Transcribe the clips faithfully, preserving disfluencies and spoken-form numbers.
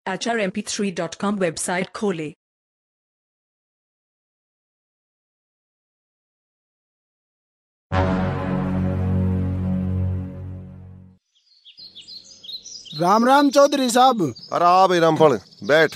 H R M P three dot com website खोलें। राम राम चौधरी साहब। अरे आ भाई रामफल बैठ।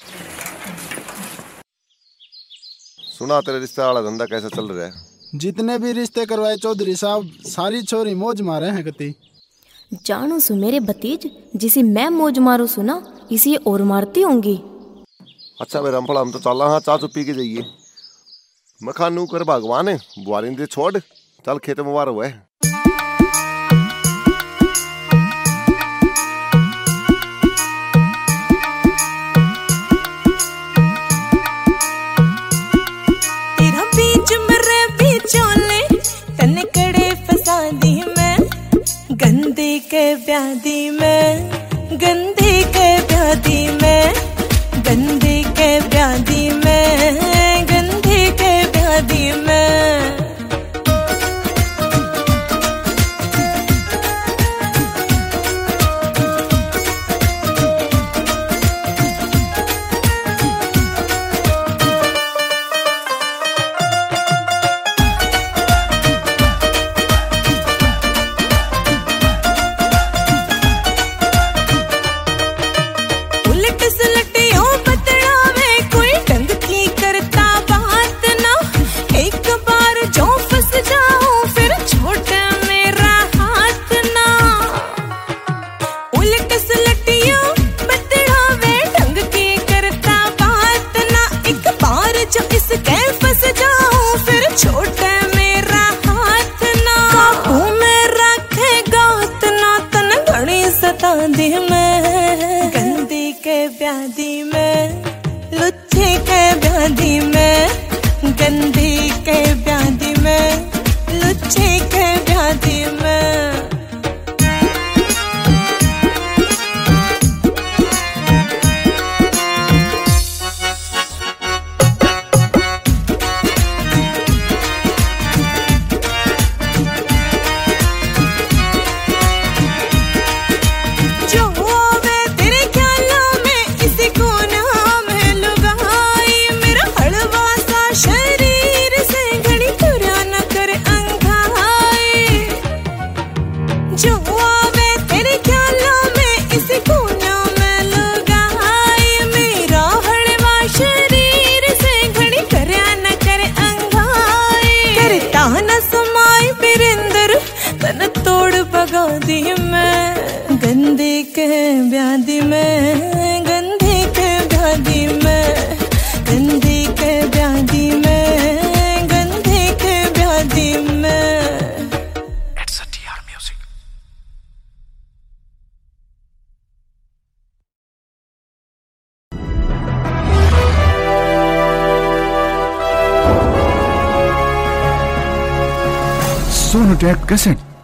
सुना तेरे रिश्ते वाला धंधा कैसा चल रहा है? जितने भी रिश्ते करवाए चौधरी साहब सारी छोरी मौज मारे हैं कती। जानू सु मेरे भतीज जिसे मैं मौज मारू सु ना इसी और मारती होंगी। अच्छा भाई रामफल हम तो चल हाँ चाचू पी के जाइए। मखानू कर भगवान है बुआरी दे छोड़ चल खेत में वार हुआ है। गंदी के ब्यादी में गंदी के ब्यादी में गंदी के ब्यादी में गंदी के ब्यादी में गंदी के ब्यादी में लुच्ची के ब्यादी में गंदी के ब्यादी में लुच्ची के ब्यादी में गंदी के ब्यादी में गंदी के ब्यादी में गंदी के ब्यादी में गंदी के ब्यादी में। It's a T R music. Sonotek cassette